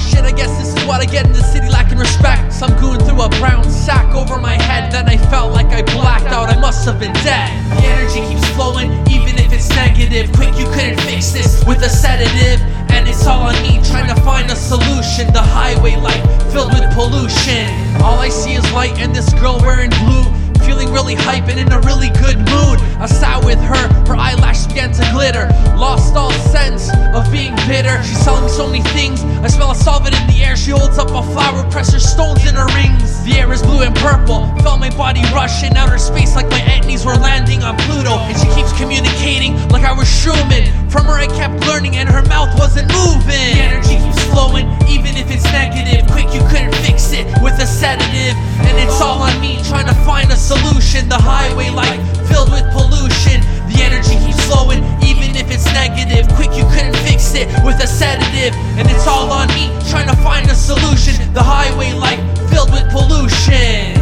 shit, I guess this is what I get in the city, lacking respect. Some goon threw a brown sack over my head, then I felt like I blacked out, I must have been dead. The energy keeps flowing, even if it's negative. Quick, you couldn't fix this with a sedative. And it's all on me, trying to find a solution. The highway light filled with pollution. All I see is light and this girl wearing blue, feeling really hype and in a really good mood. I sat with her eyelashes began to glitter, lost all sense of being bitter. She's telling me so many things, I smell a solvent in the air. She holds up a flower, presses stones in her rings. The air is blue and purple, felt my body rush in outer space like my etnies were landing on Pluto. And she keeps communicating like I was Schumann. From her I kept learning and her mouth wasn't moving. The energy keeps flowing, even if it's negative. Quick, you couldn't fix it with a sedative. And it's all on me, trying to find a solution. The highway light filled with pollution. The energy keeps flowing, even if it's negative. Quick, you couldn't fix it with a sedative. And it's all on me, trying to find a solution. The highway light filled with pollution.